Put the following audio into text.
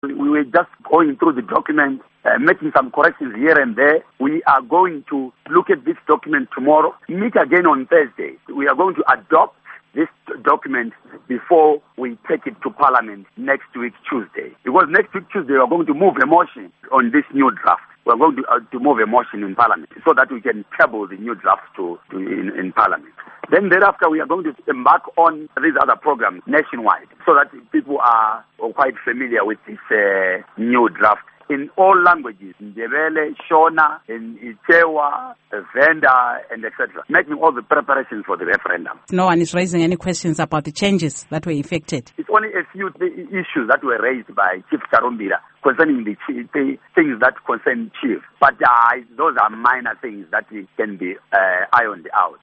We were just going through the document, making some corrections here and there. We are going to look at this document tomorrow, meet again on Thursday. We are going to adopt this document before we take it to Parliament next week, Tuesday. Because next week, Tuesday, we are going to move a motion on this new draft. We are going to move a motion in Parliament so that we can table the new draft in Parliament. Then thereafter, we are going to embark on these other programs nationwide so that people are quite familiar with this new draft in all languages, Ndebele, Shona, in Ichewa, Venda, and etc., making all the preparations for the referendum. No one is raising any questions about the changes that were effected. It's only a few issues that were raised by Chief Charumbira concerning the things that concern Chief. But those are minor things that can be ironed out.